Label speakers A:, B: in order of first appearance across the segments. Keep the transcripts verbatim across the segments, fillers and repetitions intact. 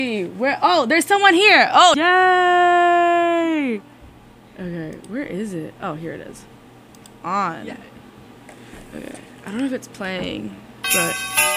A: Where? Oh, there's someone here. Oh, yay! Okay, where is it? Oh, here it is. On.
B: Yeah.
A: Okay, I don't know if it's playing, but.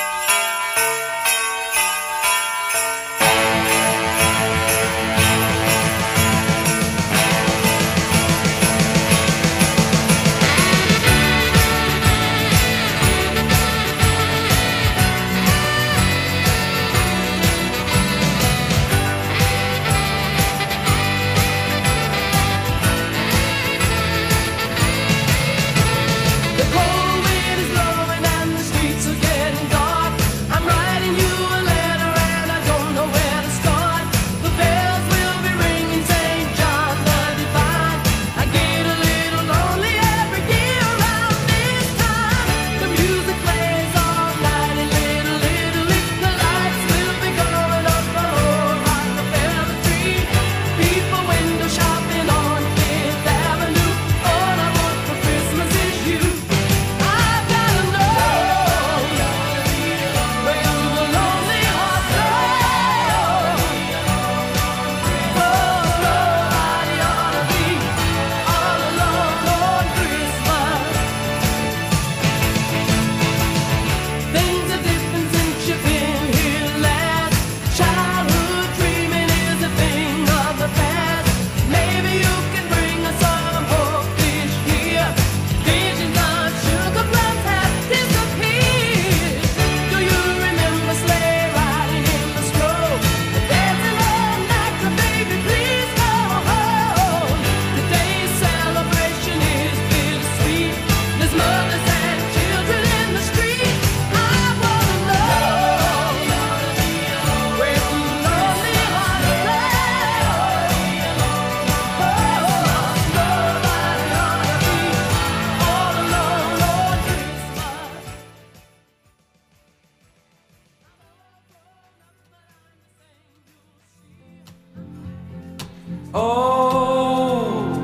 C: Oh,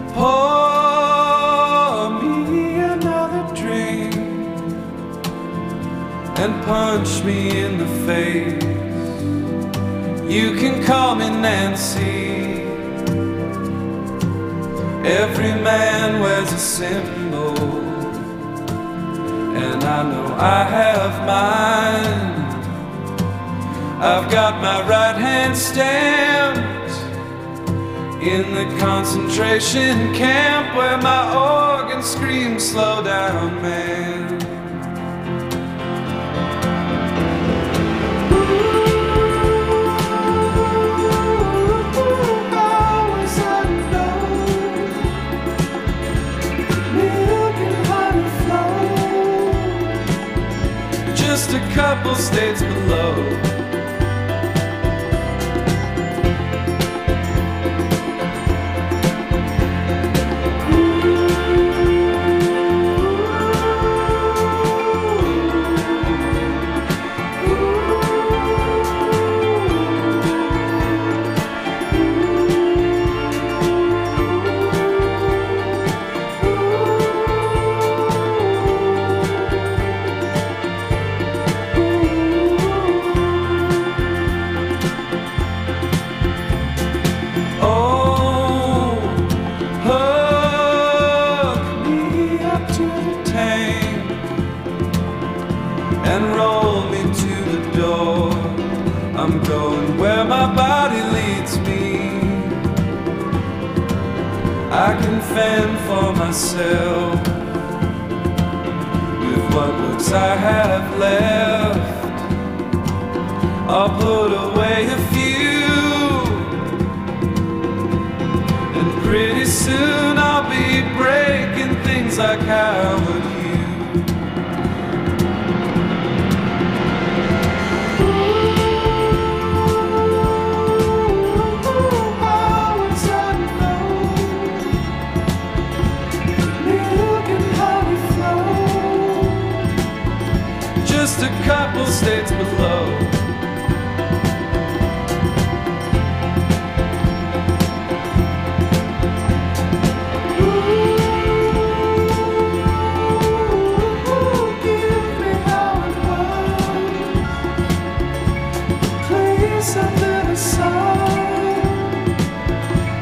C: pour me another drink and punch me in the face. You can call me Nancy. Every man wears a symbol, and I know I have mine. I've got my right hand stamped in the concentration camp where my organ screams, slow down, man. Ooh, how was I known? Milk and honey flow, just a couple states below. And roll me to the door. I'm going where my body leads me. I can fend for myself with what looks I have left. I'll put away a few, and pretty soon I'll be breaking things like how would you. Just a couple states below.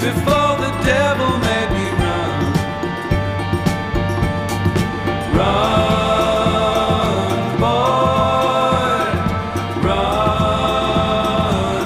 C: before the devil made me run. Run, boy, run,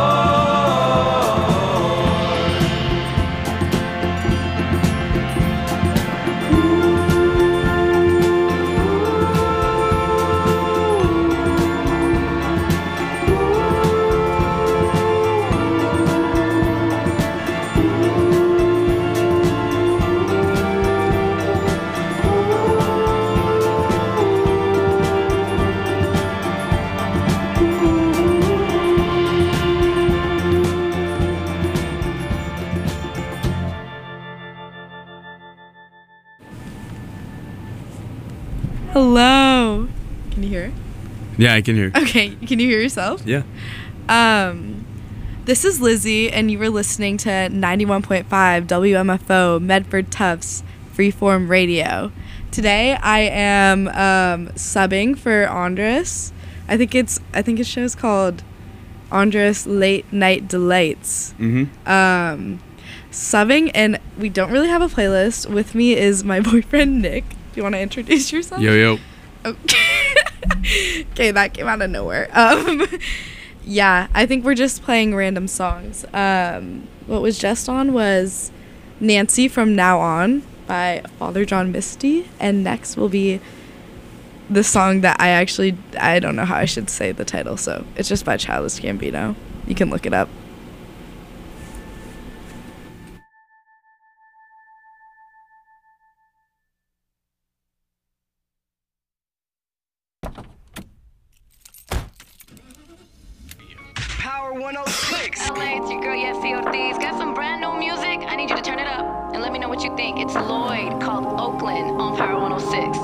A: Hello. Can you hear?
B: Yeah, I can hear.
A: Okay, can you hear yourself?
B: Yeah.
A: Um, this is Lizzie, and you were listening to ninety-one point five W M F O Medford Tufts Freeform Radio. Today, I am um, subbing for Andres. I think it's I think his show's called Andres Late Night Delights.
B: Mm-hmm. Um,
A: subbing, and we don't really have a playlist. With me is my boyfriend Nick. Do you want to introduce yourself?
B: Yo, yo.
A: Okay. Okay, that came out of nowhere. Um, yeah, I think we're just playing random songs. Um, what was just on was Nancy from Now On by Father John Misty. And next will be the song that I actually, I don't know how I should say the title, so it's just by Childish Gambino. You can look it up.
D: Power one oh six.
E: L A, it's your girl Yessie Ortiz. Got some brand new music. I need you to turn it up and let me know what you think. It's Lloyd called Oakland on Power one oh six.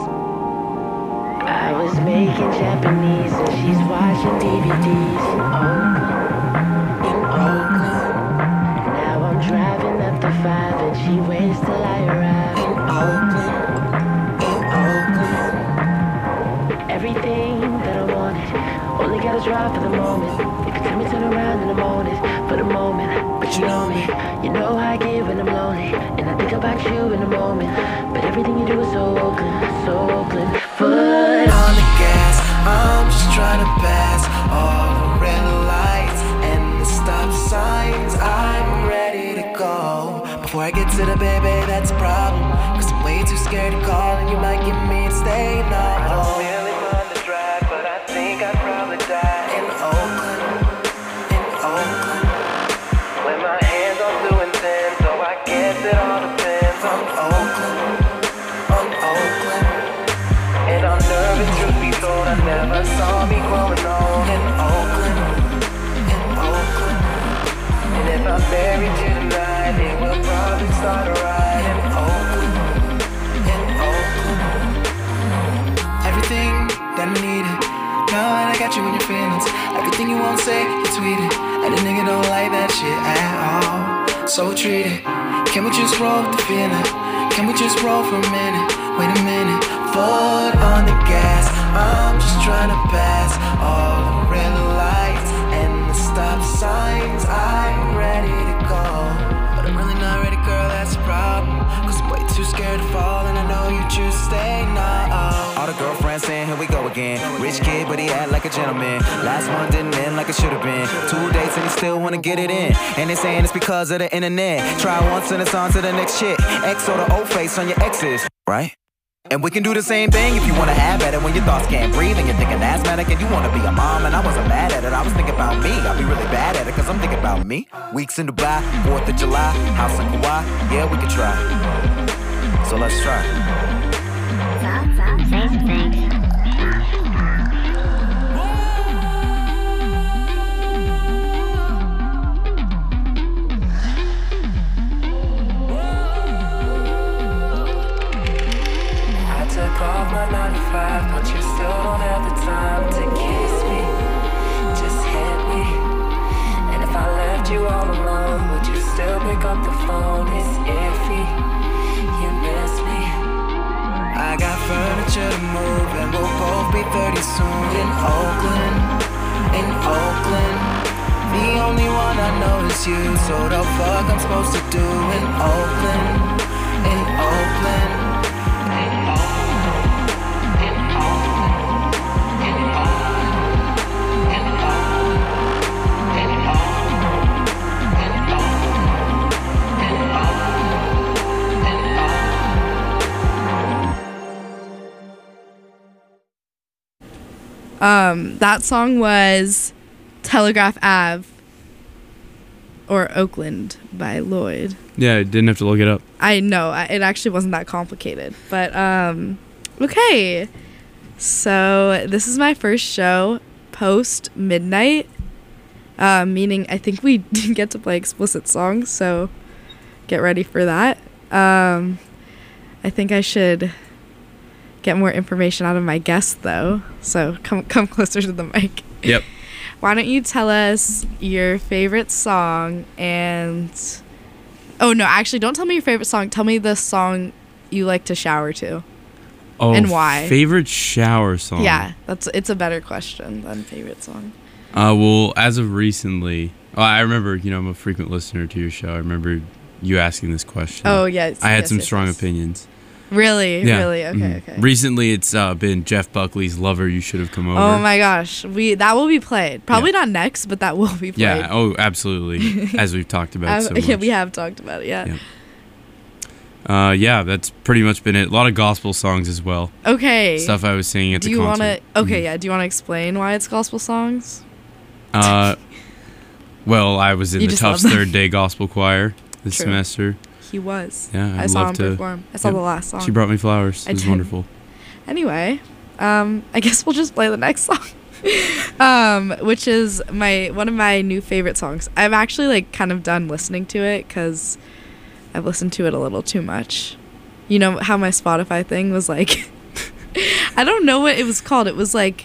F: I was making Japanese and she's watching D V Ds in Oakland, in Oakland. Now I'm driving up the five and she waits till I arrive in Oakland, in Oakland. Everything that I wanted, only gotta drive for the moment. If you tell me turn around in the morning, for the moment. But you know me, you know how I get when I'm lonely, and I think about you in the moment. But everything you do is so Oakland, so Oakland. Foot
D: On the gas, I'm just trying to pass all the red lights and the stop signs. I'm ready to go. Before I get to the baby, that's a problem, cause I'm way too scared to call and you might get me to stay. No, I don't really mind the drive, but I think I'd probably die in Oakland, in Oakland. When my hands are doing things, so I guess it all depends on Oakland, on Oakland. And I'm nervous, truth be told, I never saw me growing old in Oakland, in Oakland. And if I'm married to tonight, it will probably start a ride in Oakland, in Oakland. Everything that I needed, now that I got you in your feelings. Everything you won't say, you tweet it. And a nigga don't like that shit at all, so treat it. Can we just roll with the feeling? Can we just roll for a minute? Wait a minute. Foot on the gas, I'm just trying to pass all the red lights and the stop signs. I'm ready to go, but I'm really not ready, girl, that's a problem, cause I'm way too scared to fall, and I know you choose to stay now.
G: All the girlfriends saying here we go again. Rich kid but he act like a gentleman. Last one didn't end like it should have been. Two dates and he still wanna get it in, and they saying it's because of the internet. Try once and it's on to the next shit. X or the old face on your exes, right? And we can do the same thing if you wanna have at it when your thoughts can't breathe and you're thinking asthmatic and you wanna be a mom. And I wasn't mad at it, I was thinking about me. I'll be really bad at it cause I'm thinking about me. Weeks in Dubai, fourth of July, house in Kauai, yeah we could try. So let's try.
D: Took off my nine to five, but you still don't have the time to kiss me. Just hit me. And if I left you all alone, would you still pick up the phone? It's iffy. You miss me. I got furniture to move, and we'll both be thirty soon. In Oakland, in Oakland. The only one I I know it's you. So the fuck I'm supposed to do in Oakland, in Oakland.
A: Um, that song was Telegraph Ave or Oakland by Lloyd.
B: Yeah, I didn't have to look it up.
A: I know, I- it actually wasn't that complicated. But, um, okay. So, this is my first show post midnight. Uh, meaning I think we didn't get to play explicit songs, so get ready for that. Um, I think I should get more information out of my guest, though. So come come closer to the mic.
B: Yep.
A: Why don't you tell us your favorite song and... Oh, no, actually, don't tell me your favorite song. Tell me the song you like to shower to.
B: Oh,
A: and why?
B: Favorite shower song?
A: Yeah, that's it's a better question than favorite song.
B: Uh, well, as of recently... Oh, I remember, you know, I'm a frequent listener to your show. I remember you asking this question.
A: Oh, yes.
B: I had
A: yes,
B: some
A: yes,
B: strong
A: yes.
B: opinions.
A: Really?
B: Yeah.
A: Really? Okay,
B: Mhm.
A: okay.
B: Recently, it's uh, been Jeff Buckley's Lover, You Should Have Come Over.
A: Oh my gosh, we that will be played. Probably
B: Yeah.
A: not next, but that will be played.
B: Yeah, oh, absolutely. As we've talked about
A: Uh,
B: so much.
A: yeah, we have talked about it. Yeah.
B: Yeah. Uh, yeah, that's pretty much been it. A lot of gospel songs as well.
A: Okay.
B: Stuff I was singing at
A: do
B: the
A: you
B: concert.
A: want to? Okay,
B: Mhm.
A: yeah. Do you want to explain why it's gospel songs?
B: Uh, well, I was in
A: You
B: the
A: just love
B: Tufts
A: them.
B: Third Day Gospel Choir this
A: True.
B: semester.
A: He was.
B: Yeah,
A: I
B: I'd
A: saw
B: love
A: him
B: to-
A: perform. I saw
B: Yep.
A: the last song.
B: She brought me flowers.
A: I
B: It was
A: did.
B: wonderful.
A: Anyway, um, I guess we'll just play the next song, um, which is my one of my new favorite songs. I'm actually like kind of done listening to it because I've listened to it a little too much. You know how my Spotify thing was like. I don't know what it was called. It was like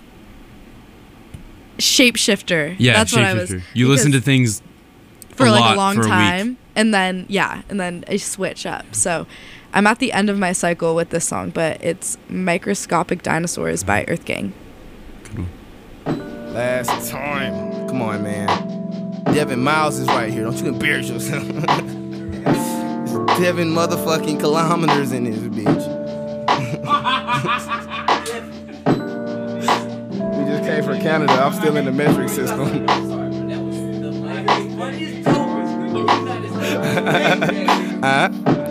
A: Shapeshifter.
B: Yeah,
A: that's what I was.
B: Shapeshifter. You listen to
A: because-
B: things
A: for
B: a
A: like
B: lot
A: a long
B: for a week.
A: time, and then yeah, and then I switch up. So I'm at the end of my cycle with this song, but it's Microscopic Dinosaurs by Earth Gang.
H: Last time. Come on, man. Devin Miles is right here. Don't you embarrass yourself. It's Devin motherfucking kilometers in this bitch. We just came from Canada. I'm still in the metric system. uh,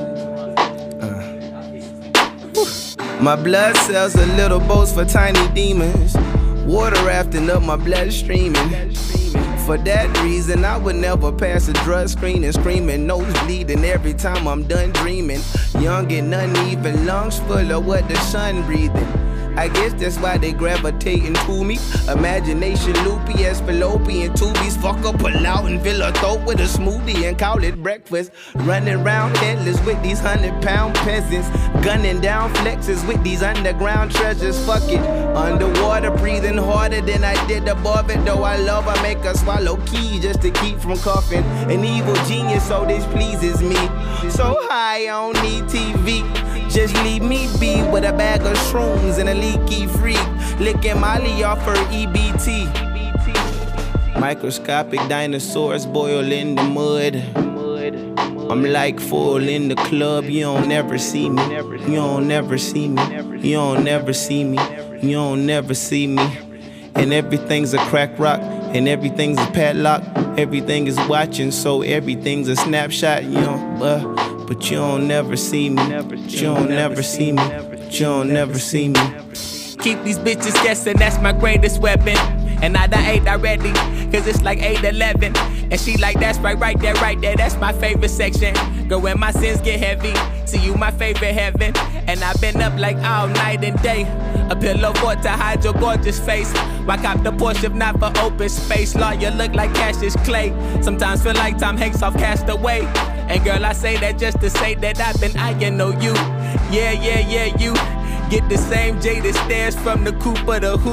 H: uh. My blood cells are little boats for tiny demons. Water rafting up my blood streaming. For that reason, I would never pass a drug screen and screaming, nose bleeding every time I'm done dreaming. Young and uneven, lungs full of what the sun breathing. I guess that's why they gravitating to me. Imagination loopy as fallopian tubies. Fuck up, pull out and fill a throat with a smoothie and call it breakfast. Running around headless with these hundred pound peasants. Gunning down flexes with these underground treasures. Fuck it. Underwater breathing harder than I did above it. Though I love I make her swallow key just to keep from coughing. An evil genius, so this pleases me. So high, I don't need T V. Just leave me be with a bag of shrooms and a leaky freak. Licking Molly off her E B T. Microscopic dinosaurs boil in the mud. I'm like full in the club. You don't never see me. You don't never see me. You don't never see me. You don't never see me. And everything's a crack rock. And everything's a padlock. Everything is watching, so everything's a snapshot. You know, uh, but you don't never see me. You don't never see me. You don't never see me.
I: Keep these bitches guessing, that's my greatest weapon. And I done ate already, cause it's like eight eleven. And she like, that's right, right there, right there, that's my favorite section. Girl, when my sins get heavy, see you my favorite heaven. And I've been up like all night and day. A pillow fort to hide your gorgeous face. Why cop the Porsche if not for open space? Lawyer look like Cassius Clay. Sometimes feel like Tom Hanks off Castaway. And girl, I say that just to say that I've been eyeing on you. Yeah, yeah, yeah, you. Get the same jaded stares from the coupe of the hoop.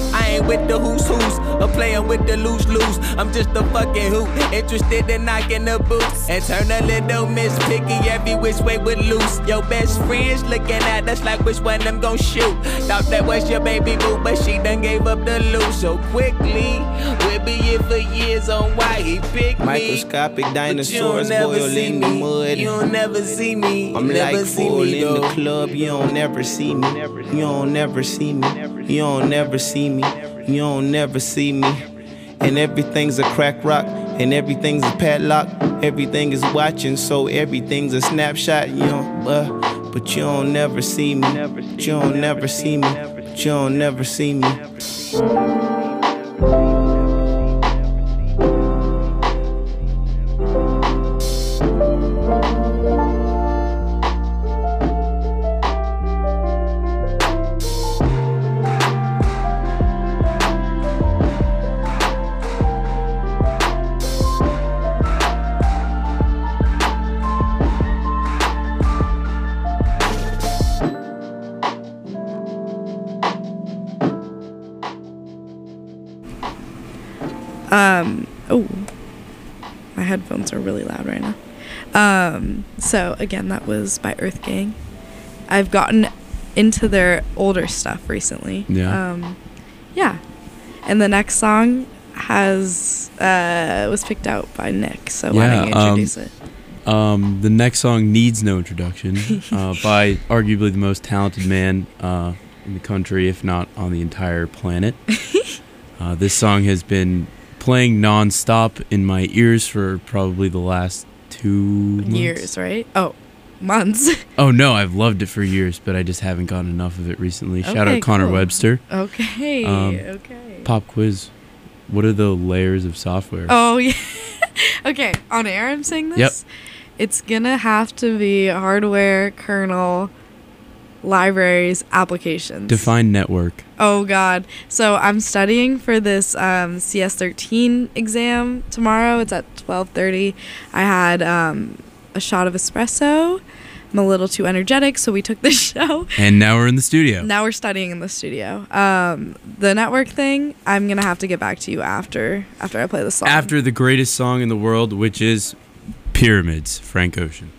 I: I ain't with the who's who's or playing with the lose lose. I'm just a fucking hoop, interested in knocking the boots and turn a little miss picky every which way with loose. Your best friends looking at us like which one them gon' shoot. Thought that was your baby boo, but she done gave up the loot so quickly. We'll be here for years on why he picked me.
H: Microscopic dinosaurs boil in the mud.
I: You don't never see me.
H: I'm
I: never
H: like
I: see
H: full
I: me,
H: in the
I: though.
H: club. You don't never see me. You don't never see me. You don't never see me. You don't never see me. And everything's a crack rock. And everything's a padlock. Everything is watching, so everything's a snapshot. You know, uh, but you don't never see me. You don't never see me. You don't never see me.
A: Um, oh, my headphones are really loud right now. Um, so again, that was by Earth Gang. I've gotten into their older stuff recently.
B: Yeah.
A: Um, yeah. And the next song has, uh, was picked out by Nick. So why don't you
B: Yeah,
A: introduce
B: um,
A: it?
B: Um, the next song needs no introduction, uh, by arguably the most talented man uh, in the country, if not on the entire planet. Uh, this song has been playing non-stop in my ears for probably the last two months.
A: Years, right? Oh, months.
B: Oh no, I've loved it for years, but I just haven't gotten enough of it recently. Shout
A: Okay,
B: out Connor
A: cool.
B: Webster.
A: Okay,
B: Um,
A: okay.
B: Pop quiz. What are the layers of software?
A: Oh, yeah. Okay, on air I'm saying this?
B: Yep.
A: It's gonna have to be hardware, kernel, libraries, applications.
B: Define network.
A: Oh, God. So I'm studying for this um, C S thirteen exam tomorrow. It's at twelve thirty. I had um, a shot of espresso. I'm a little too energetic, so we took the show.
B: And now we're in the studio.
A: Now we're studying in the studio. Um, the network thing, I'm going to have to get back to you after after I play the song.
B: After the greatest song in the world, which is Pyramids, Frank Ocean.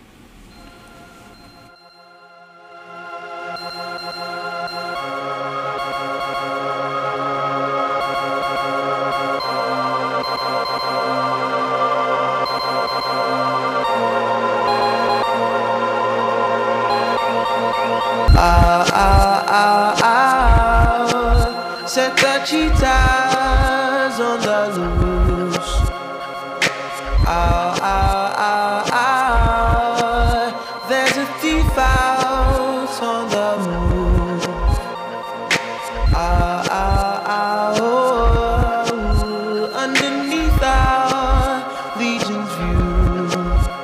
D: Ah, ah, ah, ah. Set the cheetahs on the loose. Ah, ah, ah, ah. There's a thief out on the move. Ah, ah, ah, oh. Underneath our legion's view.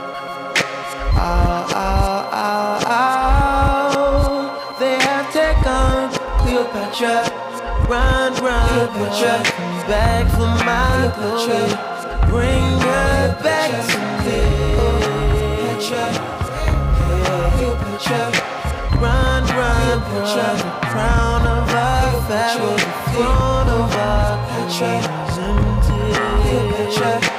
D: Ah, ah, ah, ah. They have taken Cleopatra. Run, run, Cleopatra. Come back for my glory. Bring her back to me. Cleopatra. Run, run, Cleopatra. The crown of our pharaoh. The throne of our Cleopatra.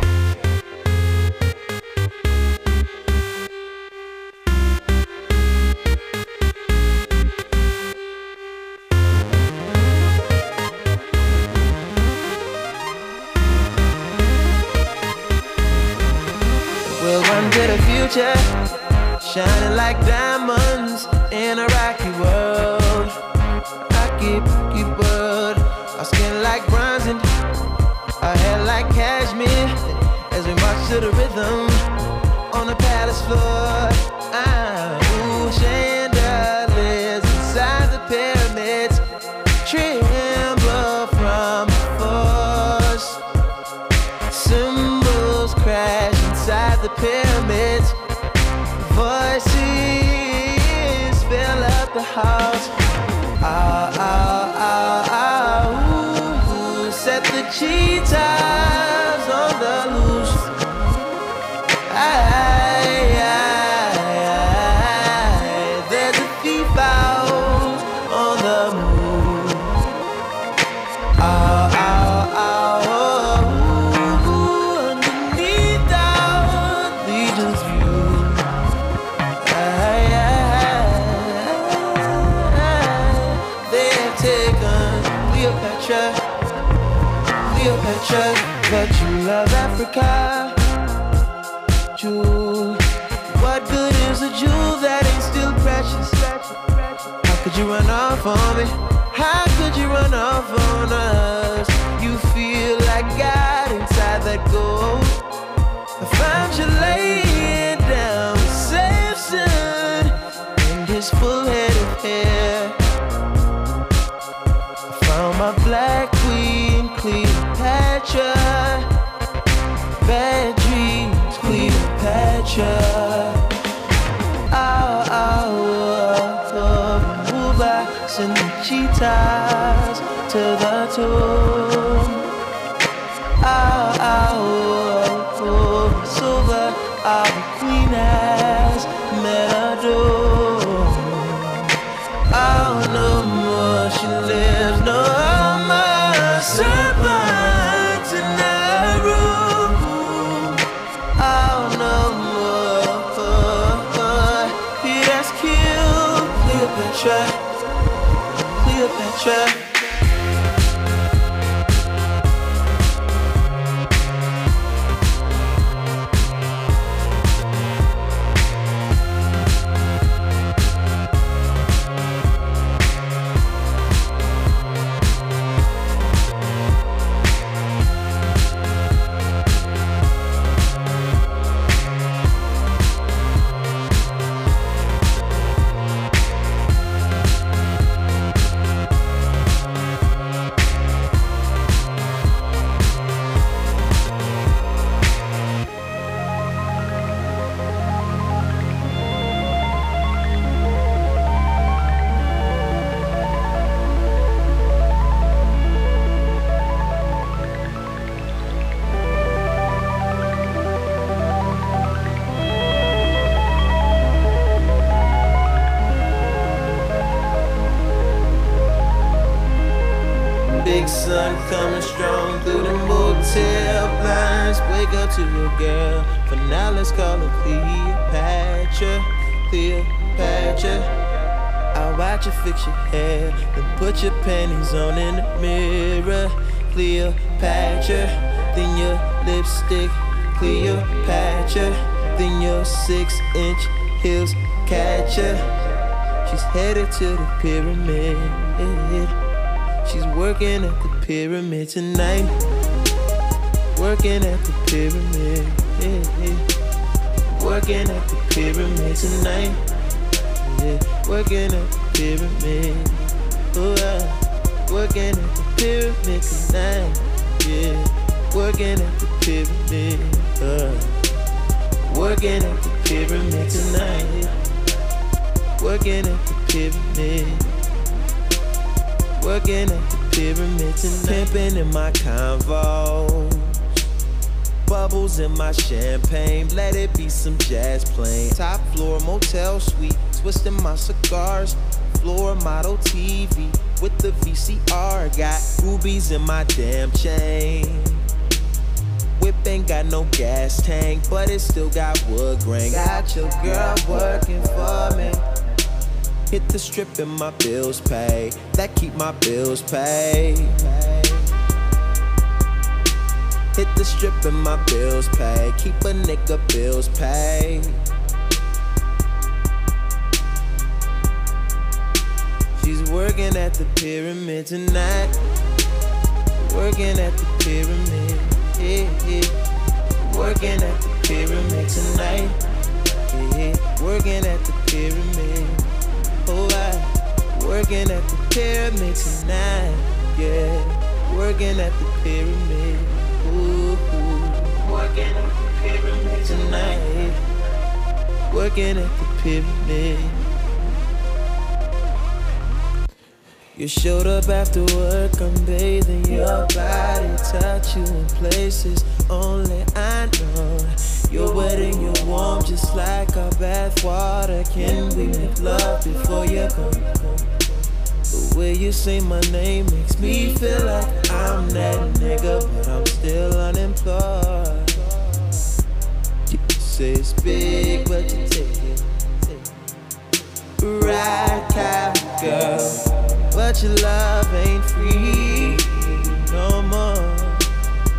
D: We'll run to the future, shining like diamonds in a rocky world. Rocky, rocky world. Our skin like bronze and our hair like cashmere. As we march to the rhythm on the palace floor. Ah, ooh, chandeliers inside the pyramids tremble from the force. Symbols crash inside the pyramids. Voices fill up the house. Ah, ah, ah, ah, ooh, set the cheetahs on the loose. Aye, aye, aye. There's a thief out on the move.
H: Cleopatra, but you love Africa. Jewel, what good is a jewel that ain't still precious? How could you run off on me? How could you run off on us? You feel like God inside that gold. I found you laying down with Samson and his full head of hair. I found my black queen, Cleopatra. Bad dreams, Cleopatra. Oh, oh, oh, oh, Uba, send the cheetahs to the tomb. Oh, oh, oh, oh, silver, our queen has met a doom. Oh, no more she lives, no more serpents in the room. Oh, no more, oh, oh, he has killed Cleopatra, Cleopatra. Big sun coming strong through the motel blinds. Wake up to your girl, for now let's call her Cleopatra, Cleopatra. I'll watch you fix your hair, then put your panties on in the mirror, Cleopatra. Then your lipstick, Cleopatra. Then your six inch heels catch her. She's headed to the pyramid. She's working at the pyramid tonight. Working at the pyramid. Yeah, yeah. Working at the pyramid tonight. Yeah, working at the pyramid. Oh, uh, working at the pyramid tonight. Yeah, working at the pyramid. Uh, working at the pyramid tonight. Working at the pyramid. Working at the pyramid tonight. Pimping in my Convos, bubbles in my champagne. Let it be some jazz playing. Top floor motel suite, twisting my cigars. Floor model T V with the V C R. Got rubies in my damn chain. Whip ain't got no gas tank, but it still got wood grain. Got your girl working for me. Hit the strip and my bills pay. That keep my bills paid. Hit the strip and my bills pay. Keep a nigga bills paid. She's working at the pyramid tonight. Working at the pyramid. Yeah, yeah. Working at the pyramid tonight. Yeah, working at the pyramid. Oh, I working at the pyramid tonight. Yeah, working at the pyramid. Ooh, ooh. Working at the pyramid tonight. Working at the pyramid. You showed up after work, I'm bathing your body, touch you in places only I know. You're wet and you're warm, just like our bath water. Can we make love before you come? The way you say my name makes me feel like I'm that nigga, but I'm still unemployed. You say it's big, but you take it. Ride cow, girl, but your love ain't free no more.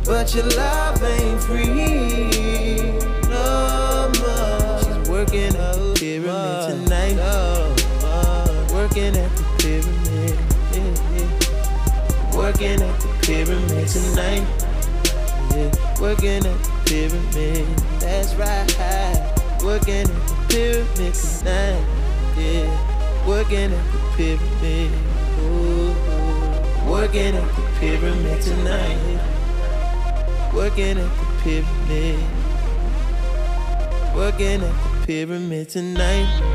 H: but your love ain't free no more. She's working at the pyramid tonight. Working at the pyramid. Yeah, yeah. Working at the pyramid tonight. Yeah. Working at the pyramid. That's right. Working at the pyramid tonight. Yeah. Working at the pyramid. Ooh, ooh. Working at the pyramid tonight. Working at the pyramid. Working at the pyramid tonight.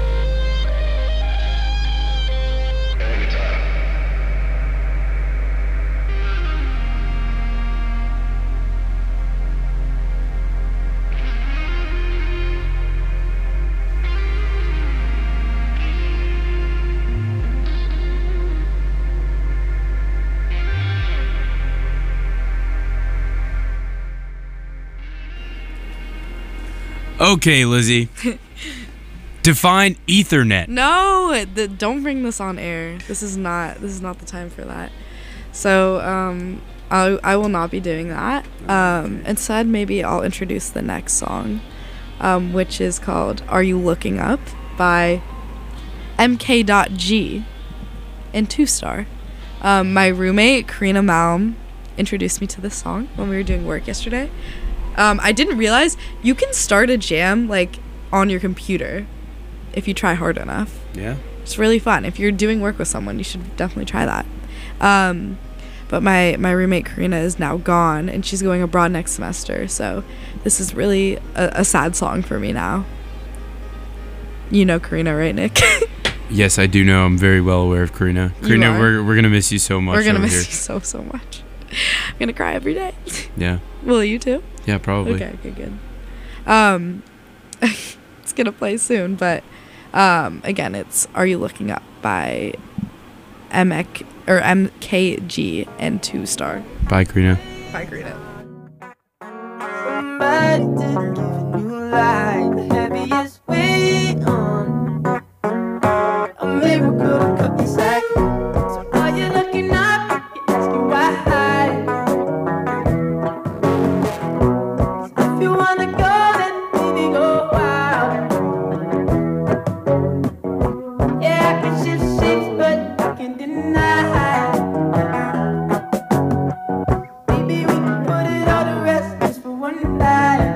B: Okay, Lizzie. Define Ethernet.
A: No, the, don't bring this on air. This is not. This is not the time for that. So, um, I I will not be doing that. Um, instead, maybe I'll introduce the next song, um, which is called "Are You Looking Up" by M K G and Two Star. Um, my roommate Karina Malm introduced me to this song when we were doing work yesterday. Um, I didn't realize you can start a jam like on your computer if you try hard enough.
B: Yeah.
A: It's really fun. If you're doing work with someone, you should definitely try that. Um, but my, my roommate Karina is now gone and she's going abroad next semester. So this is really a, a sad song for me now. You know Karina, right, Nick?
B: Yes, I do know. I'm very well aware of Karina. Karina, we're we're gonna miss you so much.
A: We're gonna miss
B: here.
A: you so so much. I'm gonna cry every day.
B: Yeah.
A: Will you too?
B: Yeah, probably.
A: Okay, okay, good. Um, it's gonna play soon, but um, again, it's "Are You Looking Up" by M K or M K G and Two Star.
B: Bye, Karina.
A: Bye, Karina.
D: Somebody did give you light, the heaviest weight on a miracle to cut the sack. So are you looking up? You're asking why. If you wanna go, then baby go wild. Yeah, I can shift shapes, but I can't deny. Maybe we can put it all to rest just for one night.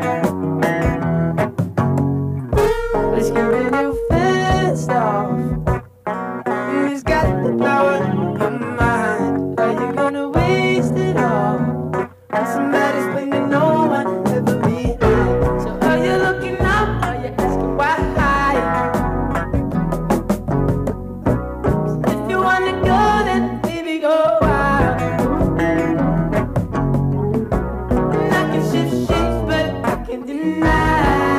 D: Let's get real fast off. Who's got the power in your mind? Are you gonna waste it all on somebody's thing that no one ever behind? So are you looking up? Are you asking why? If you wanna go, then baby go wild. And I can shift shapes, but I can't deny.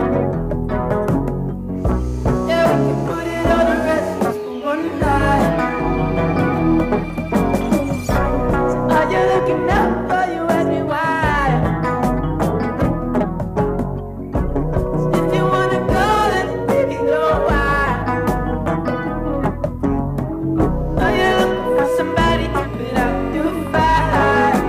D: Yeah, we can put it all to rest just for one night. So are you looking up? Are you asking why? If you wanna go, then baby go wild. Are you looking for somebody to put out your fire?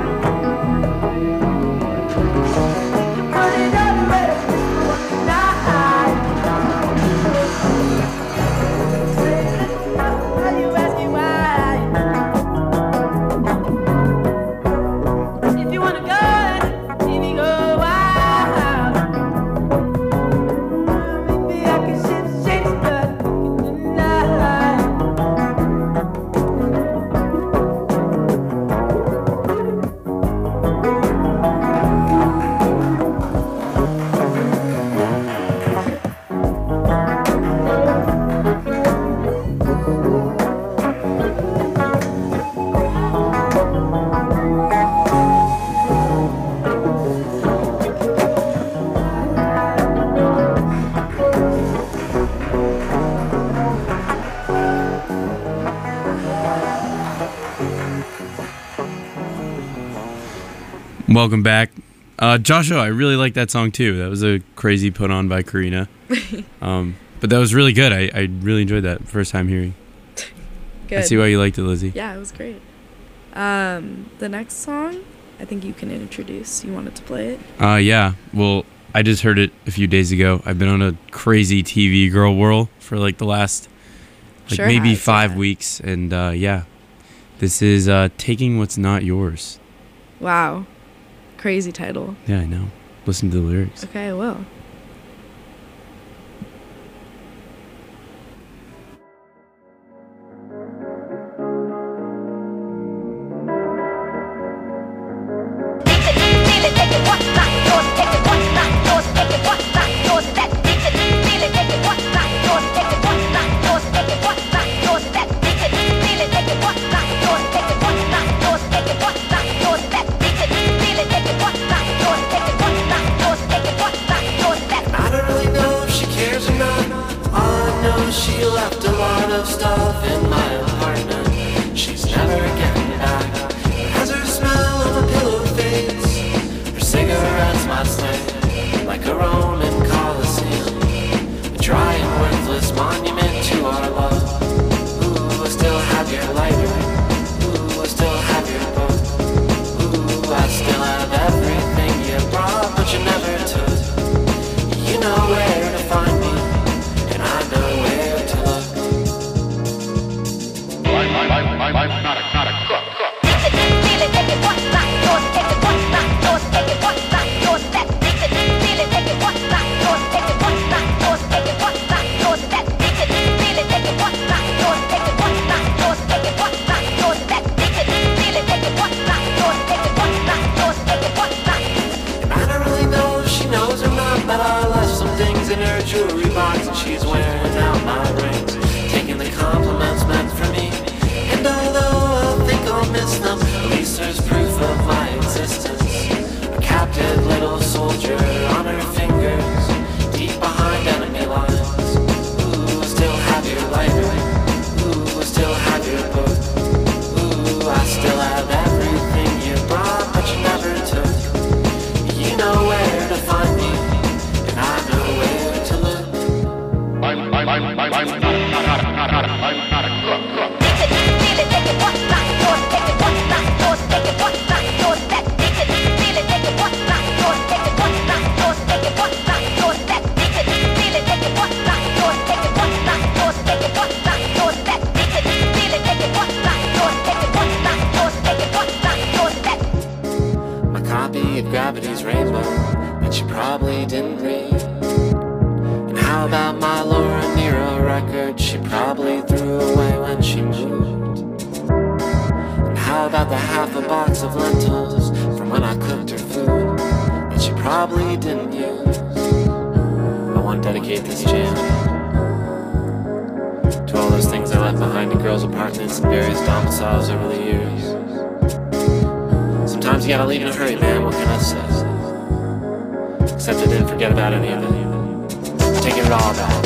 D: Put it all to rest just for one night. Are you asking why? If you wanna go, then baby go wild. Maybe I can shift shapes, but I can't deny.
B: Welcome back. Uh, Joshua, I really like that song too. That was a crazy put on by Karina. um, but that was really good. I, I really enjoyed that first time hearing.
A: Good.
B: I see why you liked it, Lizzie.
A: Yeah, it was great. Um, the next song I think you can introduce. You wanted to play it?
B: Uh, yeah. Well, I just heard it a few days ago. I've been on a crazy T V girl whirl for like the last like
A: Sure
B: maybe
A: has,
B: five
A: yeah.
B: weeks, and uh, yeah, this is uh, Taking What's Not Yours.
A: Wow. Crazy title.
B: Yeah, I know. Listen to the lyrics.
A: Okay, I will.
D: I don't really know if she cares or not. All I know is she left a lot of stuff in my apartment. She's never getting back. As her smell of a pillow fades, her cigarettes might slay like a Roman Colosseum, a dry and worthless monument to our love. Ooh, I still have your lighter. Ooh, I still have your book. Ooh, I still have everything you brought, but you never took. You know where to find me, and I know where to look.
J: I'm, I'm, I'm, I'm, I'm not a, not a cook. cook.
D: And I don't really know if she knows or not, but I left some things in her jewelry box, and she's wearing out my rings, taking the compliments meant for me. And although I think I'll miss them, at least there's proof of my existence. A captive little soldier on her fingers, deep behind enemy lines. Ooh, I still have your lighter. Ooh, I still have your book. Ooh, I still have everything you brought, but you never took. You know where to find me, and I know where to look.
J: I'm, I'm, I'm, I'm, I'm not a, not a, not a, not a, I'm not a cook. cook.
D: My copy of Gravity's Rainbow that you probably didn't read. And how about my Laura Nero record she probably threw away when she moved? And how about the half a box of lentils from when I cooked her food that she probably didn't use? I want to dedicate this jam to all those things I left behind in girls' apartments and various domiciles over the years. Sometimes you gotta leave in a hurry, man, what can I say? Except I didn't forget about any of it. I'm taking it all back.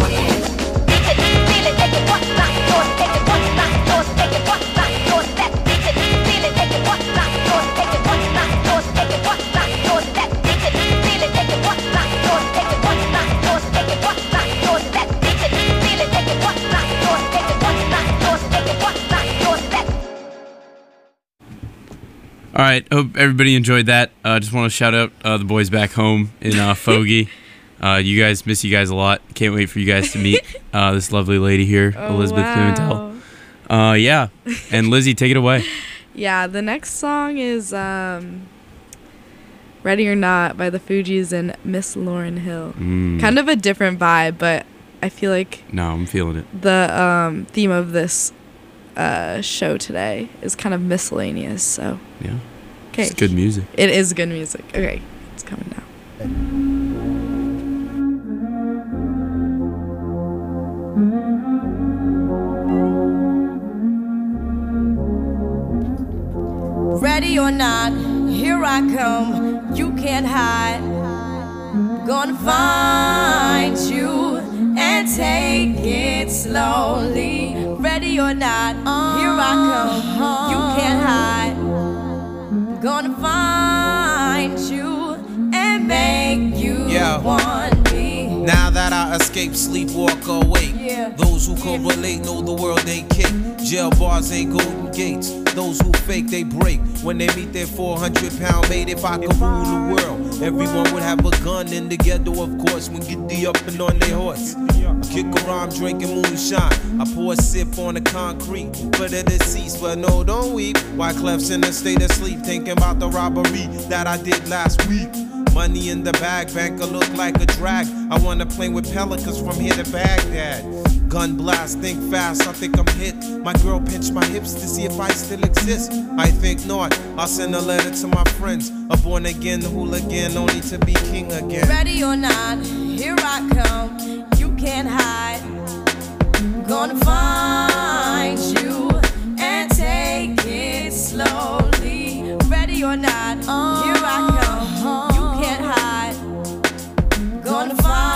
B: All right, hope everybody enjoyed that. I uh, just want to shout out uh, the boys back home in uh, Fogey. Uh, you guys, miss you guys a lot. Can't wait for you guys to meet uh, this lovely lady here,
A: Oh,
B: Elizabeth
A: wow.
B: Pimentel. Uh, yeah, and Lizzie, take it away.
A: Yeah, the next song is um, Ready or Not by the Fugees and Miss Lauryn Hill.
B: Mm.
A: Kind of a different vibe, but I feel like
B: No, I'm feeling it.
A: the um, theme of this uh, show today is kind of miscellaneous, so.
B: Yeah.
A: Okay.
B: It's good music.
A: It is good music. Okay, it's coming now.
K: Ready or not, here I come. You can't hide. Gonna find you and take it slowly. Ready or not, here I come. You can't hide. Gonna find you and make you
L: Yo.
K: want me.
L: Now that I Escape, sleep, walk, awake.
K: Yeah.
L: Those who correlate know the world ain't kick. Jail bars ain't golden gates. Those who fake, they break. When they meet their four hundred pound mate, if I could rule the world, everyone would have a gun in the ghetto, of course. When get the up and on their horse. I kick around drinking moonshine. I pour a sip on the concrete for the deceased, but no, don't weep. Why Clef's in a state of sleep, thinking about the robbery that I did last week. Money in the bag, banker look like a drag. I wanna play with pelicans from here to Baghdad. Gun blast, think fast, I think I'm hit. My girl pinched my hips to see if I still exist. I think not, I'll send a letter to my friends. A born again hooligan, only to be king again.
K: Ready or not, here I come. You can't hide. Gonna find you and take it slowly. Ready or not, here I come. You can't hide. Gonna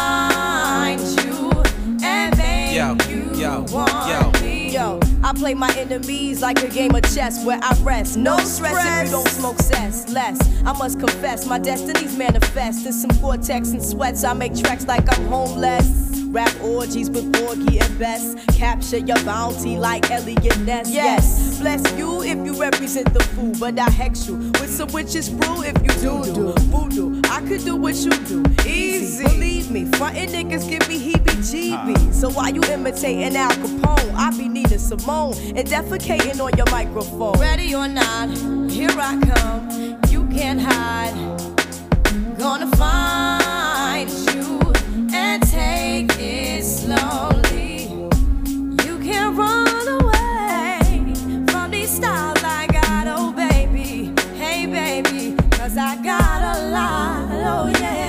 K: find you and make
L: Yo,
K: you
L: yo,
K: want
L: yo.
K: me. Yo, I play my enemies like a game of chess where I rest. No stress if you don't smoke cess. Less, I must confess, my destinies manifest. In some cortex and sweats, I make tracks like I'm homeless. Rap orgies with Borgie and Best. Capture your bounty like Elliot Ness. Yes, bless you if you represent the fool, but I hex you with some witches brew if you do do voodoo. I could do what you do, easy. Believe me, frontin' niggas give me heebie-jeebies. So why you imitating Al Capone? I be needing Simone and defecating on your microphone. Ready or not, here I come. You can't hide. Gonna find you and take it slowly. You can't run away from these styles I got, oh baby. Hey baby, cause I got a lot, oh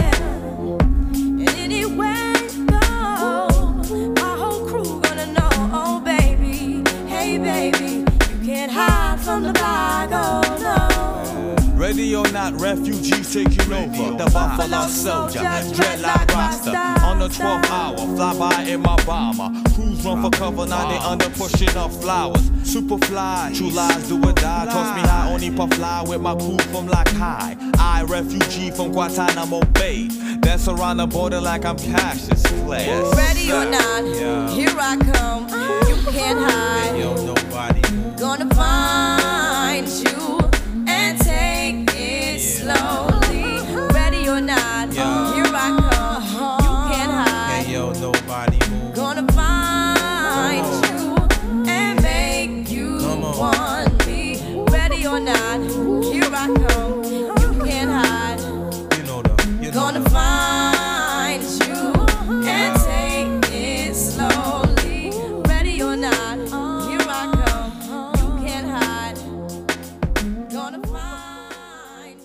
K: yeah. And anywhere you go, my whole crew gonna know, oh baby. Hey baby, you can't hide from the block, oh no.
M: Ready or not, refugees taking over. The Buffalo Soldier, dreadlock roster. On the twelfth hour, fly by in my bomber. Crews run for cover, now they under pushing up flowers. Superfly, true lies do or die. Toss me high, only puff fly with my crew from like high. I, refugee from Guantanamo Bay. Dance around the border like I'm Cassius Clay.
K: Ready or not, here I come. You can't hide.
L: Yo, nobody.
K: Gonna find you and take it slowly. Ready or not, here I come. You can't hide.
L: Yo, nobody move.
K: Gonna find you and make you want me. Ready or not, here I come. You can't hide.
L: You know the, you know
K: Gonna find you and take it slowly. Ready or not, here I come. You can't hide. Gonna find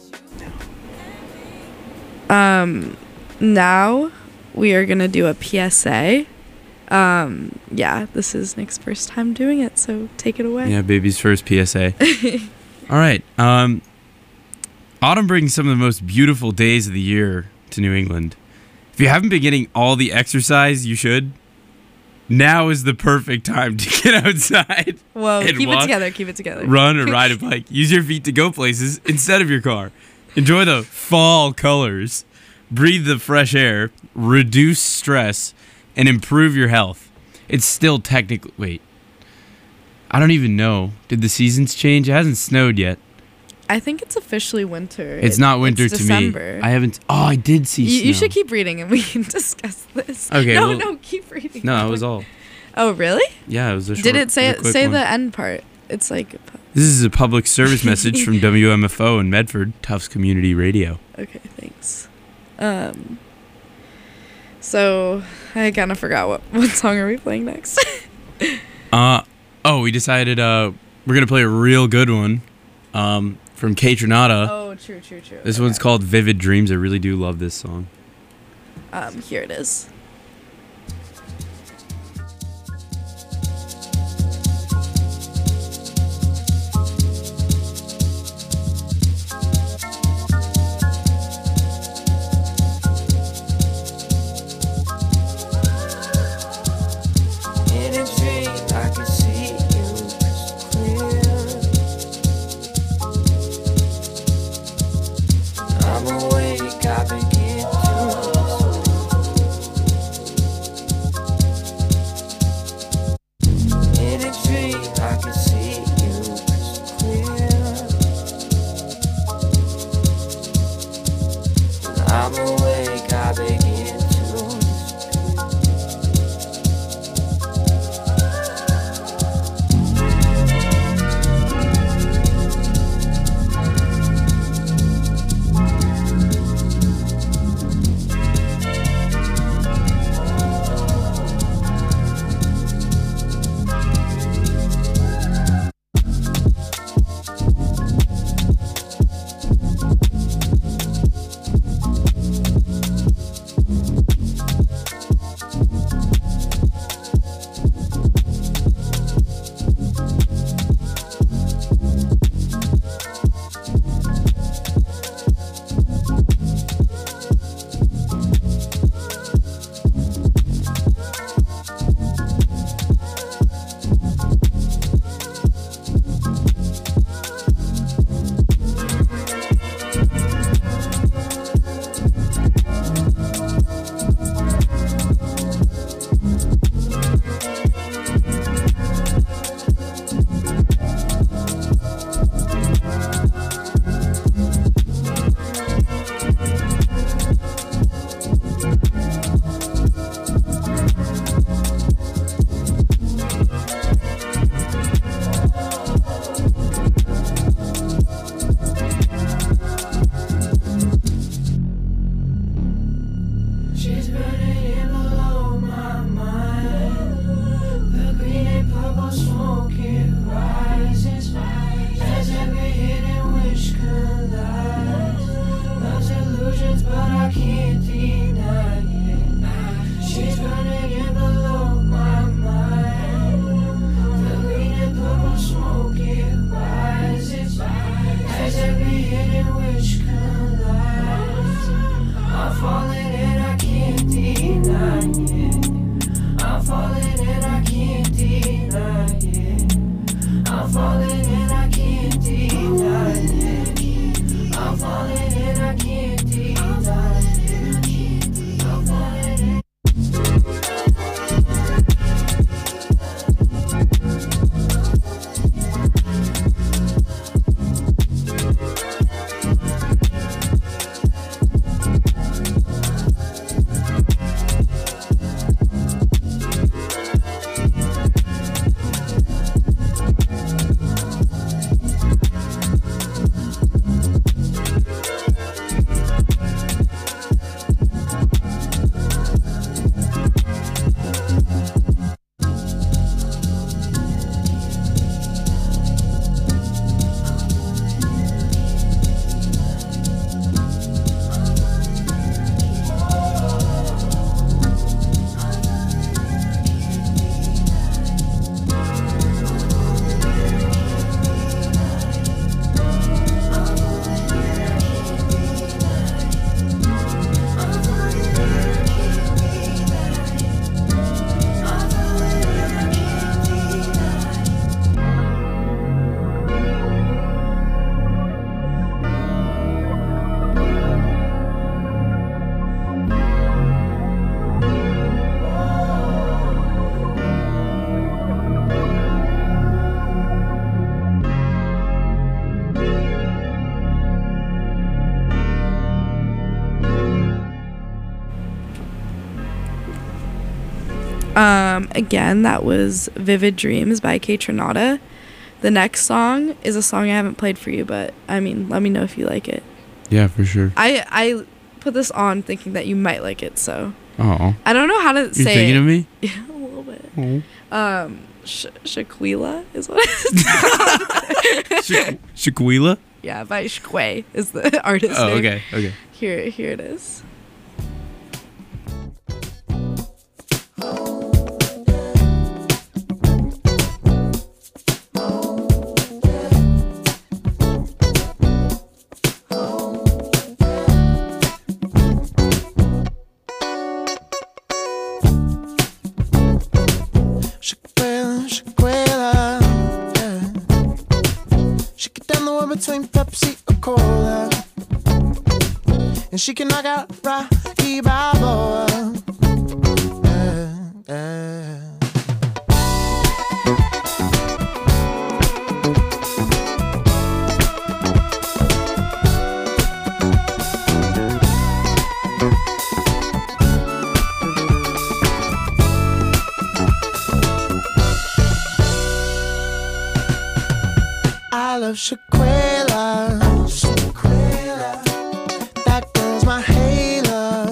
K: you.
A: Um, now we are gonna do a P S A. Um, yeah, this is Nick's first time doing it, so take it away.
B: Yeah, baby's first P S A. All right. Um, autumn brings some of the most beautiful days of the year to New England. If you haven't been getting all the exercise you should, now is the perfect time to get outside.
A: Whoa,
B: and
A: keep
B: walk,
A: it together, keep it together.
B: Run or ride a bike. Use your feet to go places instead of your car. Enjoy the fall colors. Breathe the fresh air. Reduce stress. And improve your health. It's still technically... Wait. I don't even know. Did the seasons change? It hasn't snowed yet.
A: I think it's officially winter.
B: It's
A: It-
B: not winter
A: it's
B: to
A: December.
B: me. I haven't... Oh, I did see
A: You,
B: snow.
A: you should keep reading and we can discuss this.
B: Okay,
A: No,
B: well-
A: no, keep reading.
B: No, that was all.
A: Oh, really?
B: Yeah, it was a short...
A: Did it say
B: a quick
A: say
B: one.
A: the end part? It's like...
B: This is a public service message from W M F O in Medford, Tufts Community Radio.
A: Okay, thanks. Um... So, I kind of forgot what, what song are we playing next?
B: Uh, oh, we decided uh, we're going to play a real good one um, from Kaytranada.
A: Oh, true, true, true.
B: This
A: Okay.
B: one's called Vivid Dreams. I really do love this song.
A: Um, here it is.
D: In a dream, I can see you clear. I'm awake, I begin to
A: Um, again, that was Vivid Dreams by Kaytranada. The next song is a song I haven't played for you, but I mean, let me know if you like it.
B: Yeah, for sure.
A: I I put this on thinking that you might like it, so.
B: Oh.
A: I don't know how to
B: You're
A: say
B: thinking
A: it.
B: of me?
A: Yeah, a little bit.
B: Oh.
A: Um, Sh- Shaquila is what it's called.
B: Shaquila?
A: Yeah, by Shquay is the artist
B: Oh,
A: name.
B: okay, okay.
A: Here, here it is.
N: Shaquilla, Shaquilla, yeah. She get down the one between Pepsi or Cola, and she can knock out Rocky Balboa. Yeah, yeah. I love Shaquilla, Shaquilla. That girl's my halo.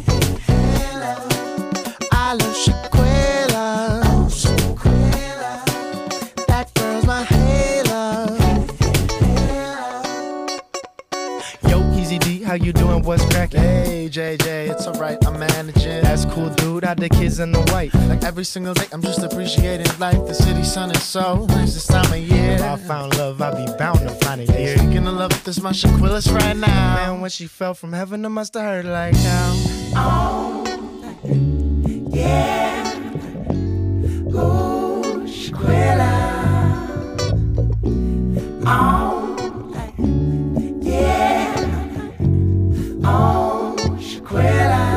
N: I love Shaquilla, Shaquilla. That girl's my halo.
O: Yo, Easy D, how you doing? What's cracking? Hey, J J, it's alright, I'm managing. That's cool, dude. How the kids and the wife?
N: Like every single day, I'm just appreciating life. The city sun is so nice this time of year.
O: If I found love, I'd be bound to find it here.
N: Speaking of love, this my Shaquillas right now.
O: Man, when she fell from heaven, it must have hurt like how.
N: Oh, yeah. Ooh, Shaquilla. Oh, yeah. Oh, Shaquilla.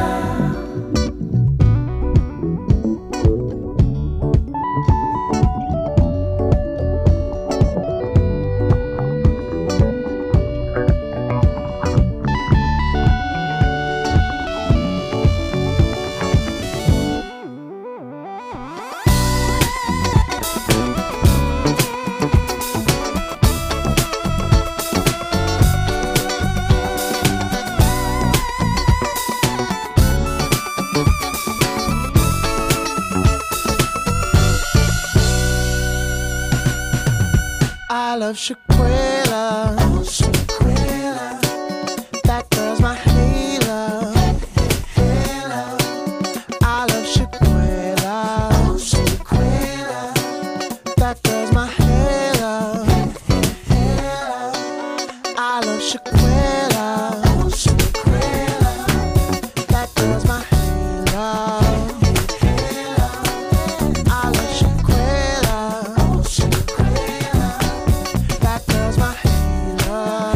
N: I love Shaquilla, Shaquilla. That girl's my halo. I love Shaquilla, Shaquilla. That girl's my halo. I love Shaquilla, Shaquilla. That girl's my halo. I love Shaquilla, Shaquilla. That girl's my halo.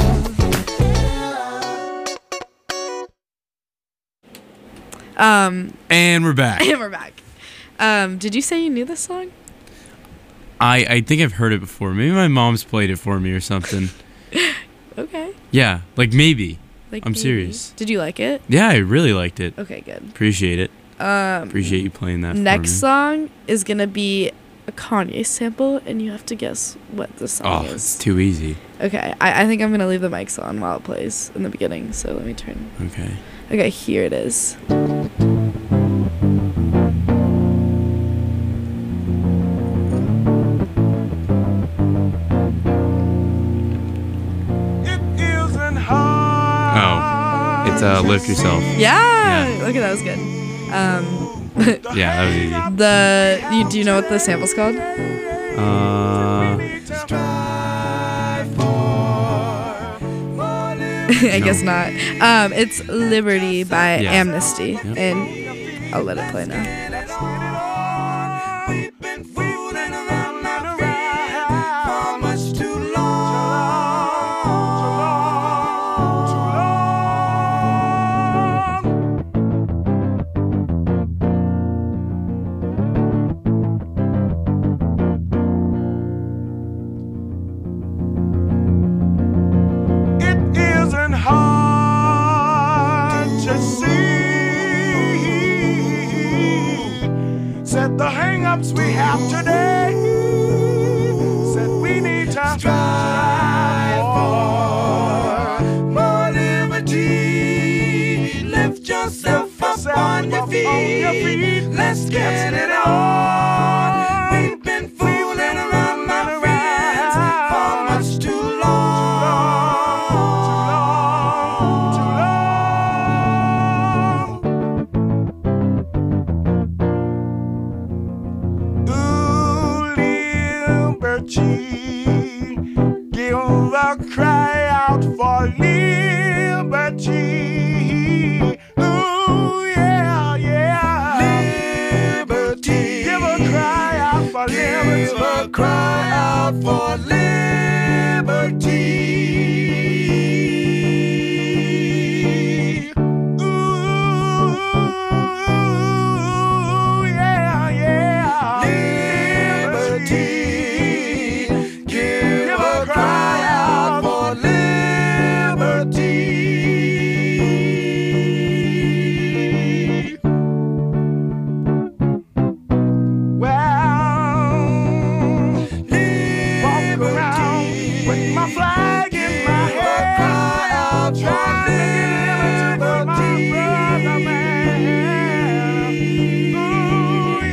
A: Um,
B: And we're back.
A: and we're back. Um, did you say you knew this song?
B: I, I think I've heard it before. Maybe my mom's played it for me or something.
A: Okay.
B: Yeah, like maybe.
A: Like
B: I'm
A: maybe.
B: serious.
A: Did you like it?
B: Yeah, I really liked it.
A: Okay, good.
B: Appreciate it.
A: Um,
B: Appreciate you playing that for
A: Next
B: me.
A: song is gonna be a Kanye sample, and you have to guess what the song
B: Oh,
A: is.
B: it's too easy.
A: Okay, I, I think I'm gonna leave the mics on while it plays in the beginning. So let me turn.
B: Okay.
A: Okay, here it is.
B: Oh, it's uh, Lift Yourself.
A: Yeah, okay, that was good. Um,
B: Yeah, that was easy.
A: the you do you know what the sample's called?
B: Uh,
A: I guess not. Um, it's Liberty by
B: Yeah.
A: Amnesty,
B: Yep.
A: and I'll let it play now.
P: Isn't hard to see
N: yourself on your feet. On your feet. Let's get it on. We've been fooling around, my friends, for much too long. Too long, too long. Ooh, liberty. Give a cry out for liberty. Ooh, yeah, yeah. Liberty. Give a cry out for liberty. Give a cry out for liberty. Ooh, yeah, yeah. Liberty. Give a cry out for liberty. With my flag in my hand, cry out for liberty, my brother man. Ooh,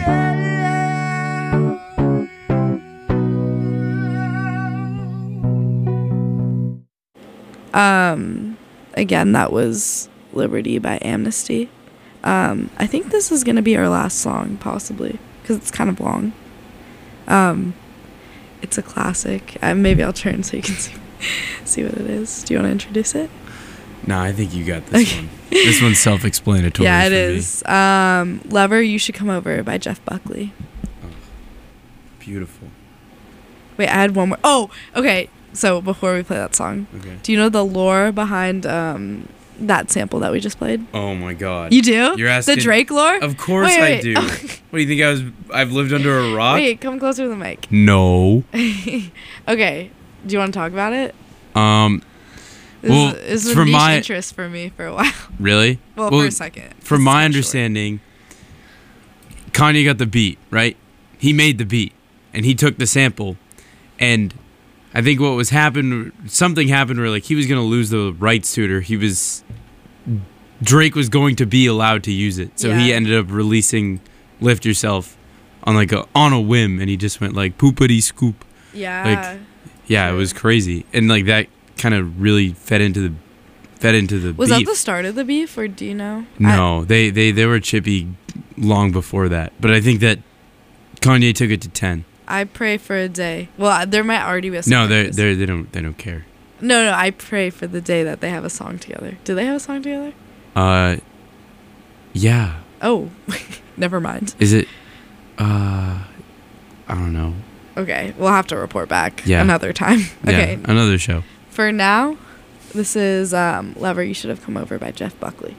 A: yeah. Um, again, that was Liberty by Amnesty. Um, I think this is gonna be our last song, possibly, because it's kind of long. Um. It's a classic. Uh, maybe I'll turn so you can see, see what it is. Do you want to introduce it?
B: Nah, I think you got this one. This one's self-explanatory.
A: Yeah, it
B: for
A: is. Um, Lover, You Should Come Over by Jeff Buckley.
B: Oh, beautiful.
A: Wait, I had one more. Oh, okay. So before we play that song,
B: okay.
A: Do you know the lore behind um, that sample that we just played?
B: Oh my God.
A: You do?
B: You're asking
A: the Drake lore?
B: Of course
A: wait, wait.
B: I do. What do you think I was? I've lived under a rock.
A: Wait, come closer to the mic.
B: No.
A: Okay. Do you want to talk about it?
B: Um.
A: This
B: well,
A: is, this is a
B: for
A: niche
B: my
A: interest for me for a while.
B: Really?
A: Well, well for a second.
B: From my understanding, Kanye got the beat, right? He made the beat, and he took the sample, and I think what was happened, something happened where like he was gonna lose the rights to it, or he was, Drake was going to be allowed to use it, so
A: yeah.
B: he ended up releasing "Lift Yourself" on like a on a whim, and he just went like poopity scoop.
A: Yeah.
B: Like, yeah, True. It was crazy, and like that kind of really fed into the, fed into the.
A: Was
B: beef.
A: that the start of the beef, or do you know?
B: No,
A: I-
B: they they they were chippy long before that, but I think that Kanye took it to ten.
A: I pray for a day. Well, there might already be a song.
B: No, they they they don't they don't care.
A: No, no, I pray for the day that they have a song together. Do they have a song together?
B: Uh, yeah.
A: Oh, never mind.
B: Is it? Uh, I don't know.
A: Okay, we'll have to report back
B: yeah.
A: another time. Okay,
B: yeah, another show.
A: For now, this is um, "Lover, You Should Have Come Over" by Jeff Buckley.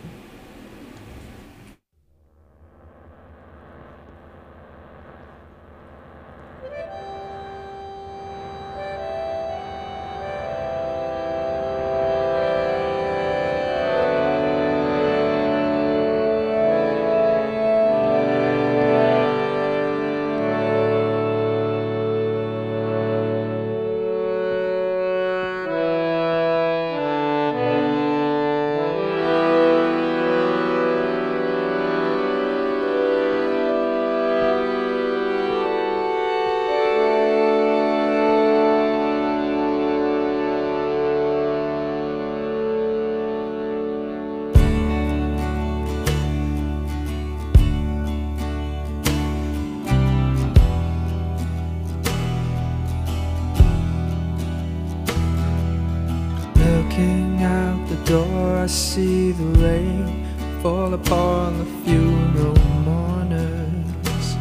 C: Looking out the door, I see the rain fall upon the funeral mourners,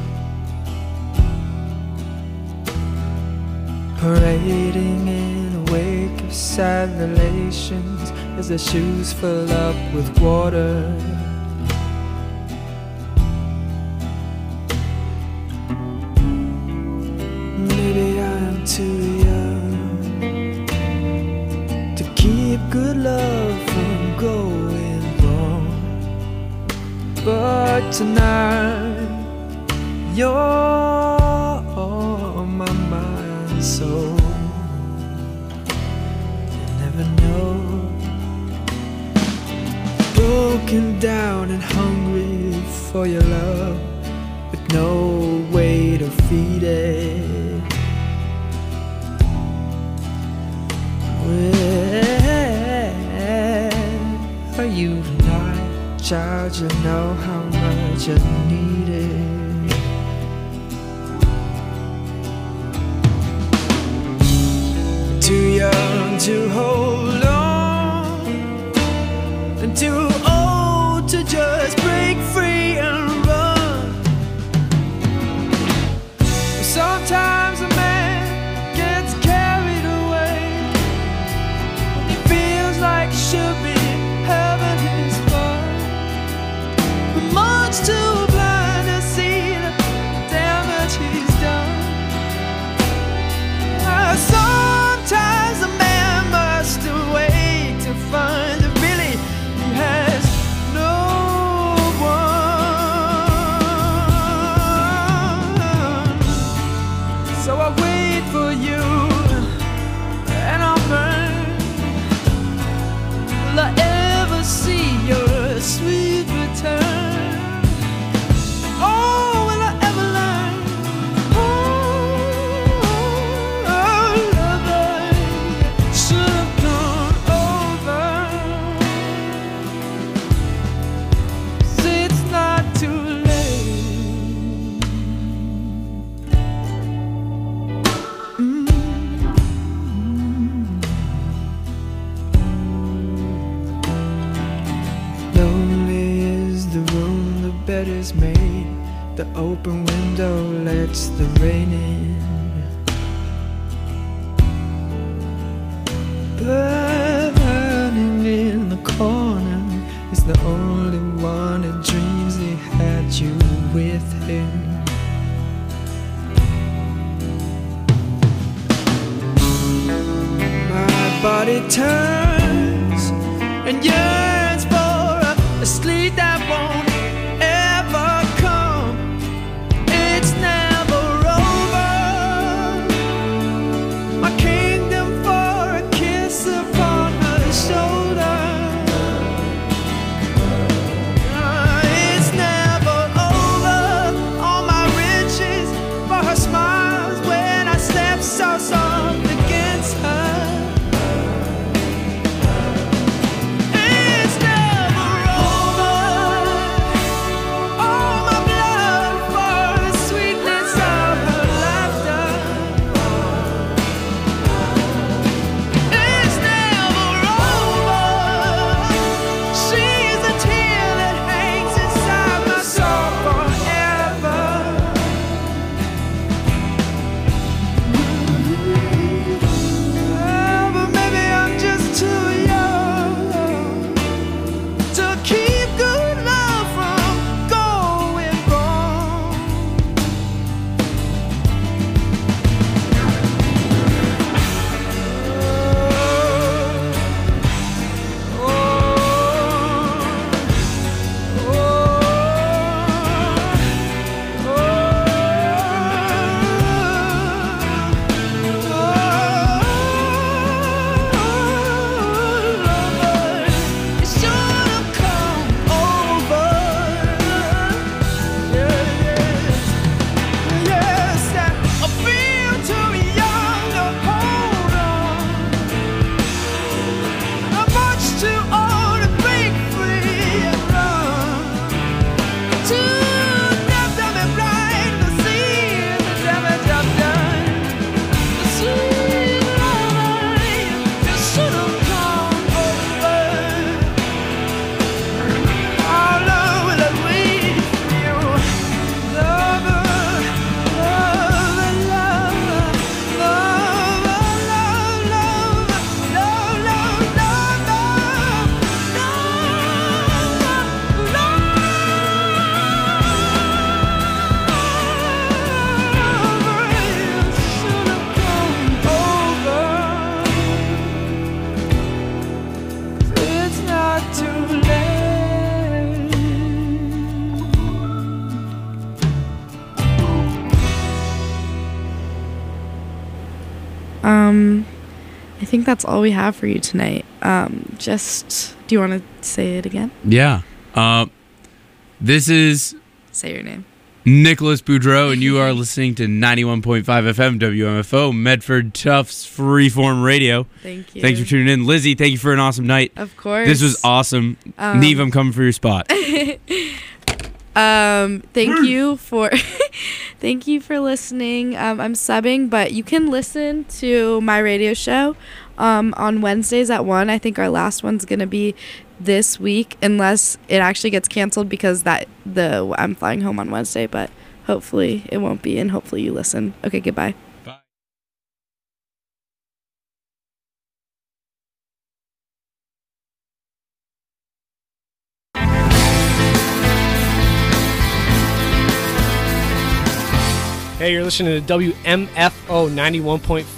C: parading in a wake of sad relations as their shoes fill up with water. Maybe I'm too young to keep good love from going wrong, but tonight you're on my mind, so you never know.
P: broken down and hungry for your love, with no way to feed it. Where are you tonight, child? You know how much I need it. Too young to hold on, and too old to just break free and run. Sometimes a man gets carried away when he feels like should be having his fun, but much too blind to see the damage he's done. Uh, sometimes a man must wait to find that really he has no one. So I wait for you, and I'll burn. Will I ever see your sweet return? Oh, will I ever learn? Oh, love I should have gone over. See, it's not too late. Mm. Lonely is the room the bed is made. The open window lets the rain in. Burning in the corner is the only one that dreams he had you with him. My body turns and yearns for a, a sleep that won't ever come. It's never over. My kingdom for a kiss upon her shoulder. Uh, it's never over. All my riches for her smiles when I step so soft against her. And
A: think that's all we have for you tonight. Um, just, do you want to say it again?
B: Yeah. Uh, this is
A: Say your name.
B: Nicholas Boudreau, and you are listening to ninety-one point five F M W M F O, Medford Tufts Freeform Radio.
A: Thank you.
B: Thanks for tuning in. Lizzie, thank you for an awesome night.
A: Of course.
B: This was awesome.
A: Um,
B: Neve, I'm coming for your spot.
A: um, thank you for thank you for listening. Um, I'm subbing, but you can listen to my radio show um, on Wednesdays at one. I think our last one's gonna be this week, unless it actually gets canceled because that the I'm flying home on Wednesday, but hopefully it won't be, and hopefully you listen. Okay, goodbye.
Q: Hey, you're listening to W M F O ninety-one point